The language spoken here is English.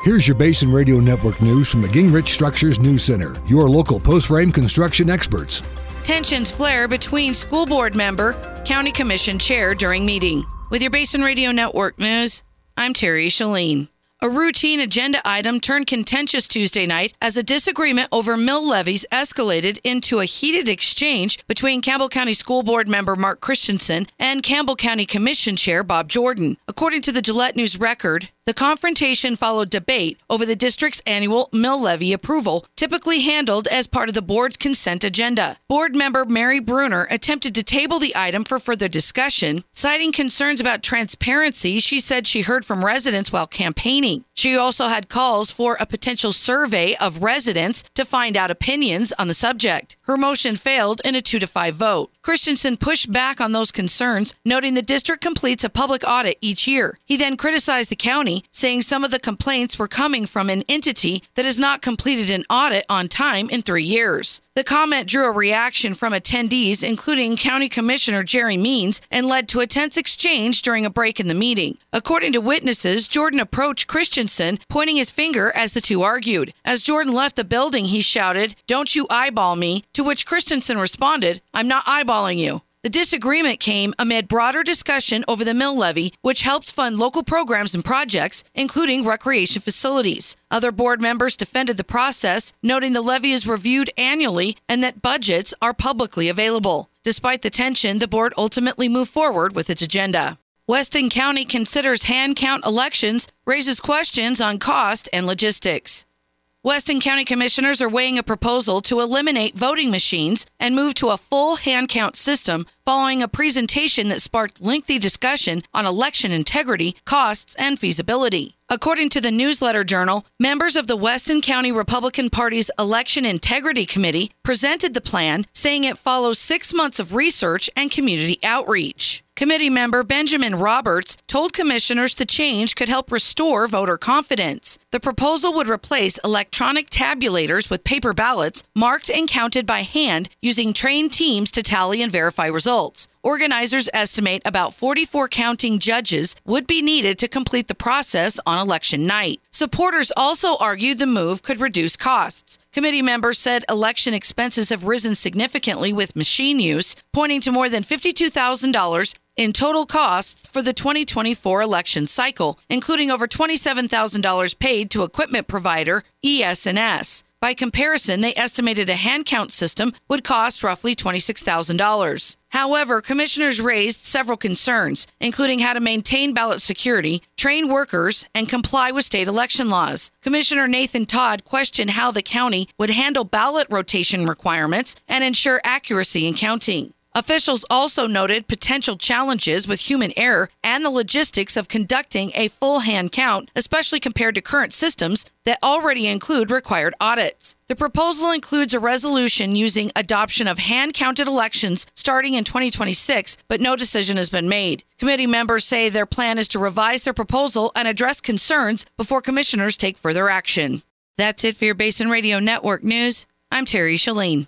Here's your Basin Radio Network news from the Gingrich Structures News Center, your local post-frame construction experts. Tensions flare between school board member, county commission chair during meeting. With your Basin Radio Network news, I'm Terry Shalene. A routine agenda item turned contentious Tuesday night as a disagreement over mill levies escalated into a heated exchange between Campbell County School Board member Mark Christensen and Campbell County Commission Chair Bob Jordan. According to the Gillette News Record, the confrontation followed debate over the district's annual mill levy approval, typically handled as part of the board's consent agenda. Board member Mary Bruner attempted to table the item for further discussion, citing concerns about transparency she said she heard from residents while campaigning. She also had calls for a potential survey of residents to find out opinions on the subject. Her motion failed in a 2-5 vote. Christensen pushed back on those concerns, noting the district completes a public audit each year. He then criticized the county, saying some of the complaints were coming from an entity that has not completed an audit on time in 3 years. The comment drew a reaction from attendees, including County Commissioner Jerry Means, and led to a tense exchange during a break in the meeting. According to witnesses, Jordan approached Christensen, pointing his finger as the two argued. As Jordan left the building, he shouted, "Don't you eyeball me," to which Christensen responded, "I'm not eyeballing you." The disagreement came amid broader discussion over the mill levy, which helps fund local programs and projects, including recreation facilities. Other board members defended the process, noting the levy is reviewed annually and that budgets are publicly available. Despite the tension, the board ultimately moved forward with its agenda. Weston County considers hand count elections, raises questions on cost and logistics. Weston County commissioners are weighing a proposal to eliminate voting machines and move to a full hand count system following a presentation that sparked lengthy discussion on election integrity, costs, and feasibility. According to the Newsletter Journal, members of the Weston County Republican Party's Election Integrity Committee presented the plan, saying it follows 6 months of research and community outreach. Committee member Benjamin Roberts told commissioners the change could help restore voter confidence. The proposal would replace electronic tabulators with paper ballots marked and counted by hand using trained teams to tally and verify results. Organizers estimate about 44 counting judges would be needed to complete the process on election night. Supporters also argued the move could reduce costs. Committee members said election expenses have risen significantly with machine use, pointing to more than $52,000 in total costs for the 2024 election cycle, including over $27,000 paid to equipment provider ES&S. By comparison, they estimated a hand count system would cost roughly $26,000. However, commissioners raised several concerns, including how to maintain ballot security, train workers, and comply with state election laws. Commissioner Nathan Todd questioned how the county would handle ballot rotation requirements and ensure accuracy in counting. Officials also noted potential challenges with human error and the logistics of conducting a full hand count, especially compared to current systems that already include required audits. The proposal includes a resolution using adoption of hand-counted elections starting in 2026, but no decision has been made. Committee members say their plan is to revise their proposal and address concerns before commissioners take further action. That's it for your Basin Radio Network news. I'm Terry Shalene.